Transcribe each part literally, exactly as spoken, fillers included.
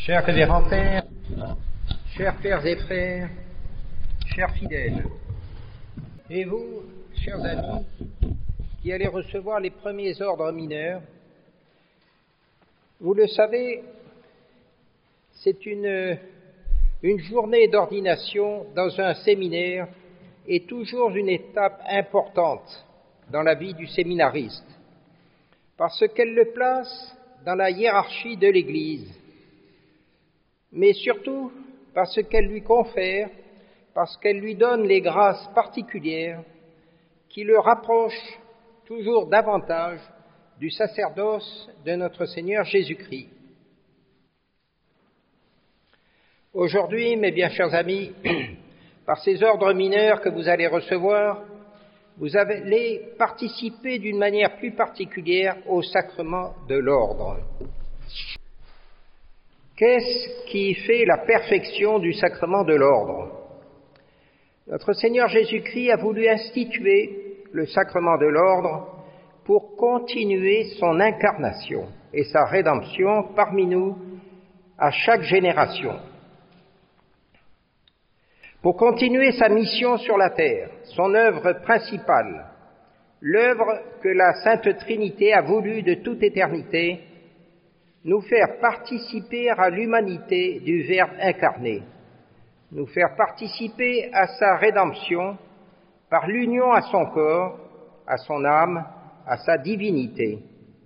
Chers révérends pères, chers pères et frères, chers fidèles, et vous, chers amis, qui allez recevoir les premiers ordres mineurs, vous le savez, c'est une, une journée d'ordination dans un séminaire est toujours une étape importante dans la vie du séminariste, parce qu'elle le place dans la hiérarchie de l'Église, mais surtout parce qu'elle lui confère, parce qu'elle lui donne les grâces particulières qui le rapprochent toujours davantage du sacerdoce de notre Seigneur Jésus-Christ. Aujourd'hui, mes bien chers amis, par ces ordres mineurs que vous allez recevoir, vous allez participer d'une manière plus particulière au sacrement de l'ordre. Qu'est-ce qui fait la perfection du sacrement de l'ordre ? Notre Seigneur Jésus-Christ a voulu instituer le sacrement de l'ordre pour continuer son incarnation et sa rédemption parmi nous à chaque génération. Pour continuer sa mission sur la terre, son œuvre principale, l'œuvre que la Sainte Trinité a voulu de toute éternité, nous faire participer à l'humanité du Verbe incarné, nous faire participer à sa rédemption par l'union à son corps, à son âme, à sa divinité.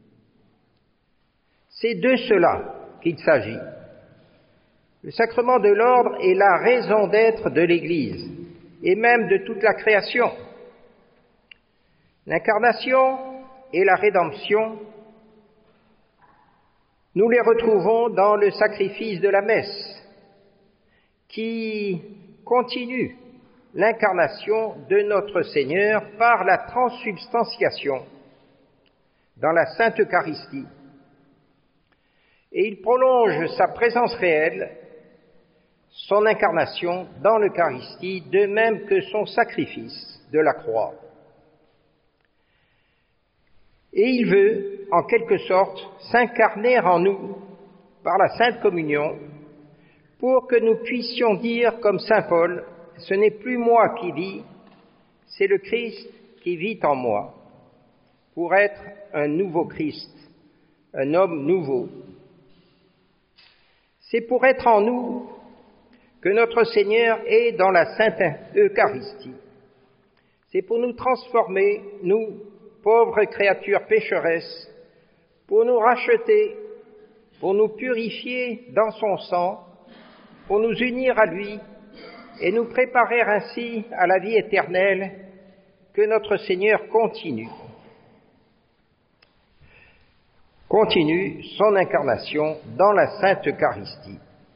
C'est de cela qu'il s'agit. Le sacrement de l'ordre est la raison d'être de l'Église et même de toute la création. L'incarnation et la rédemption, nous les retrouvons dans le sacrifice de la messe, qui continue l'incarnation de notre Seigneur par la transsubstantiation dans la Sainte Eucharistie. Et il prolonge sa présence réelle, son incarnation dans l'Eucharistie, de même que son sacrifice de la croix. Et il veut, en quelque sorte, s'incarner en nous par la Sainte Communion pour que nous puissions dire, comme saint Paul, « Ce n'est plus moi qui vis, c'est le Christ qui vit en moi », pour être un nouveau Christ, un homme nouveau. C'est pour être en nous que notre Seigneur est dans la Sainte Eucharistie. C'est pour nous transformer, nous, pauvres créatures pécheresses, pour nous racheter, pour nous purifier dans son sang, pour nous unir à lui et nous préparer ainsi à la vie éternelle que notre Seigneur continue. Continue son incarnation dans la Sainte Eucharistie.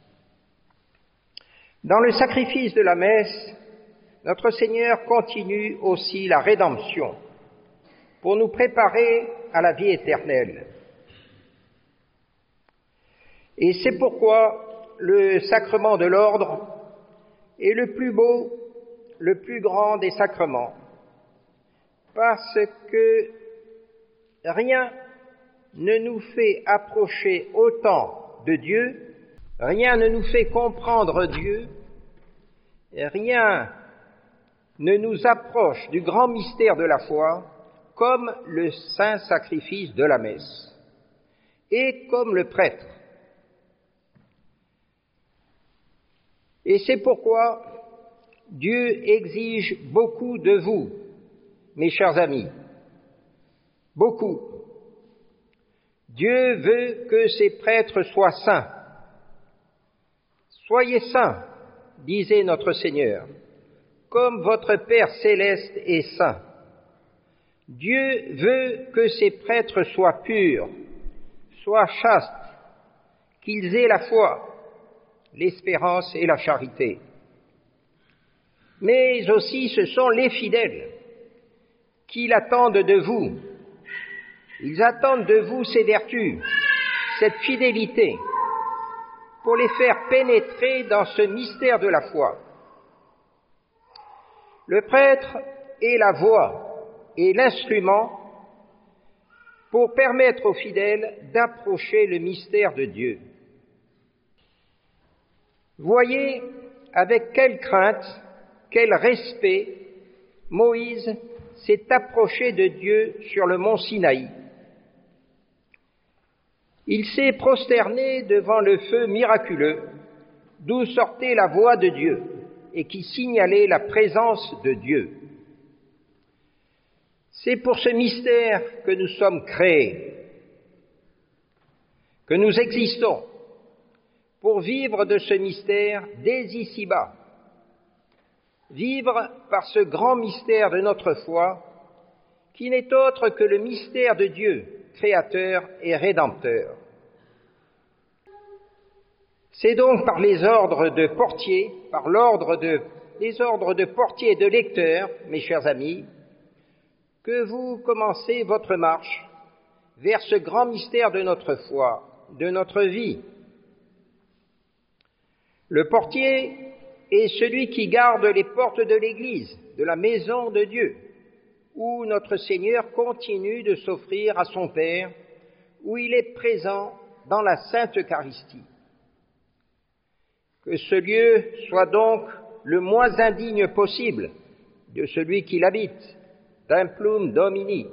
Dans le sacrifice de la messe, notre Seigneur continue aussi la rédemption pour nous préparer à la vie éternelle. Et c'est pourquoi le sacrement de l'ordre est le plus beau, le plus grand des sacrements, parce que rien ne nous fait approcher autant de Dieu, rien ne nous fait comprendre Dieu, rien ne nous approche du grand mystère de la foi comme le saint sacrifice de la messe et comme le prêtre. Et c'est pourquoi Dieu exige beaucoup de vous, mes chers amis, beaucoup. Dieu veut que ses prêtres soient saints. Soyez saints, disait notre Seigneur, comme votre Père céleste est saint. Dieu veut que ses prêtres soient purs, soient chastes, qu'ils aient la foi, l'espérance et la charité. Mais aussi ce sont les fidèles qui l'attendent de vous. Ils attendent de vous ces vertus, cette fidélité, pour les faire pénétrer dans ce mystère de la foi. Le prêtre est la voix et l'instrument pour permettre aux fidèles d'approcher le mystère de Dieu. Voyez avec quelle crainte, quel respect Moïse s'est approché de Dieu sur le mont Sinaï. Il s'est prosterné devant le feu miraculeux, d'où sortait la voix de Dieu et qui signalait la présence de Dieu. C'est pour ce mystère que nous sommes créés, que nous existons, pour vivre de ce mystère dès ici-bas, vivre par ce grand mystère de notre foi, qui n'est autre que le mystère de Dieu, créateur et rédempteur. C'est donc par les ordres de portier, par l'ordre de, les ordres de portier et de lecteur, mes chers amis, que vous commencez votre marche vers ce grand mystère de notre foi, de notre vie. Le portier est celui qui garde les portes de l'Église, de la maison de Dieu, où notre Seigneur continue de s'offrir à son Père, où il est présent dans la Sainte Eucharistie. Que ce lieu soit donc le moins indigne possible de celui qui l'habite, Templum Domini.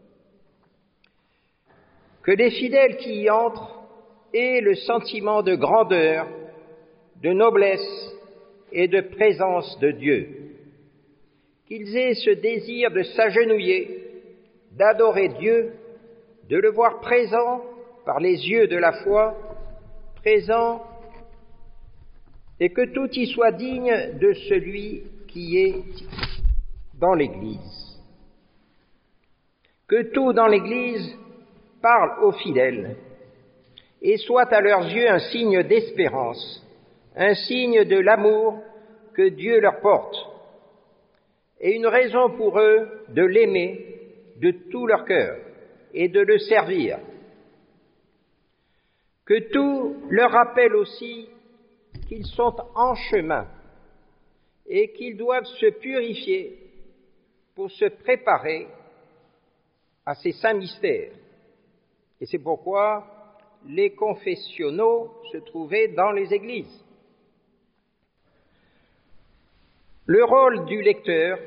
Que les fidèles qui y entrent aient le sentiment de grandeur, de noblesse et de présence de Dieu. Qu'ils aient ce désir de s'agenouiller, d'adorer Dieu, de le voir présent par les yeux de la foi, présent, et que tout y soit digne de celui qui est dans l'Église. Que tout dans l'Église parle aux fidèles et soit à leurs yeux un signe d'espérance, un signe de l'amour que Dieu leur porte, et une raison pour eux de l'aimer de tout leur cœur et de le servir. Que tout leur rappelle aussi qu'ils sont en chemin et qu'ils doivent se purifier pour se préparer à ces saints mystères. Et c'est pourquoi les confessionnaux se trouvaient dans les églises. Le rôle du lecteur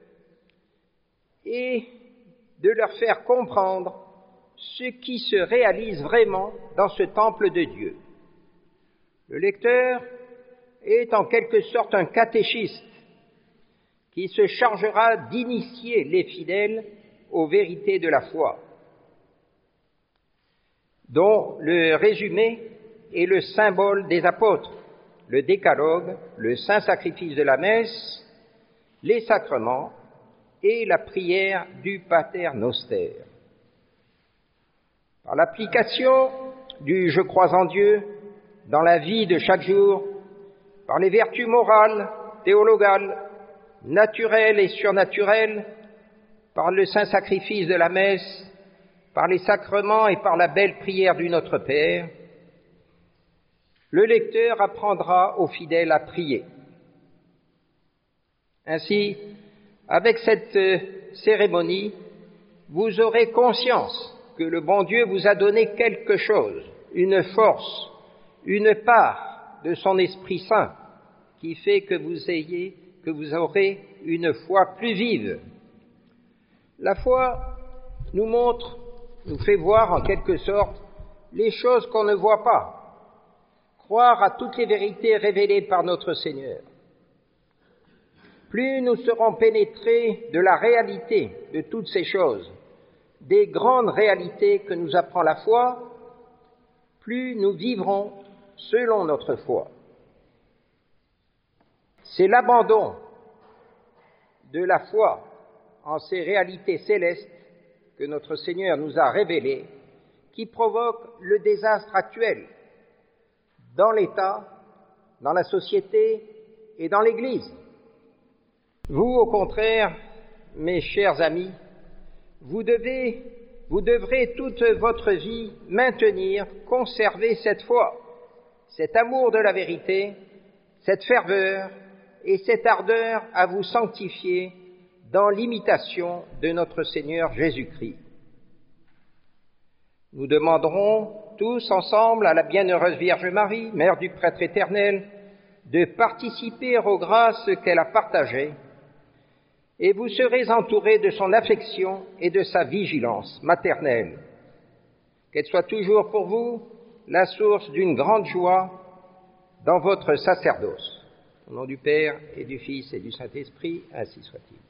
est de leur faire comprendre ce qui se réalise vraiment dans ce temple de Dieu. Le lecteur est en quelque sorte un catéchiste qui se chargera d'initier les fidèles aux vérités de la foi, dont le résumé est le symbole des apôtres, le décalogue, le saint sacrifice de la messe, les sacrements et la prière du Pater Noster. Par l'application du « je crois en Dieu » dans la vie de chaque jour, par les vertus morales, théologales, naturelles et surnaturelles, par le saint sacrifice de la messe, par les sacrements et par la belle prière du Notre Père, le lecteur apprendra aux fidèles à prier. Ainsi, avec cette cérémonie, vous aurez conscience que le bon Dieu vous a donné quelque chose, une force, une part de son Esprit Saint, qui fait que vous ayez, que vous aurez une foi plus vive. La foi nous montre, nous fait voir en quelque sorte les choses qu'on ne voit pas, croire à toutes les vérités révélées par notre Seigneur. Plus nous serons pénétrés de la réalité de toutes ces choses, des grandes réalités que nous apprend la foi, plus nous vivrons selon notre foi. C'est l'abandon de la foi en ces réalités célestes que notre Seigneur nous a révélées qui provoque le désastre actuel dans l'État, dans la société et dans l'Église. Vous, au contraire, mes chers amis, vous devez, vous devrez toute votre vie maintenir, conserver cette foi, cet amour de la vérité, cette ferveur et cette ardeur à vous sanctifier dans l'imitation de notre Seigneur Jésus-Christ. Nous demanderons tous ensemble à la bienheureuse Vierge Marie, Mère du Prêtre éternel, de participer aux grâces qu'elle a partagées, et vous serez entourés de son affection et de sa vigilance maternelle. Qu'elle soit toujours pour vous la source d'une grande joie dans votre sacerdoce. Au nom du Père et du Fils et du Saint-Esprit, ainsi soit-il.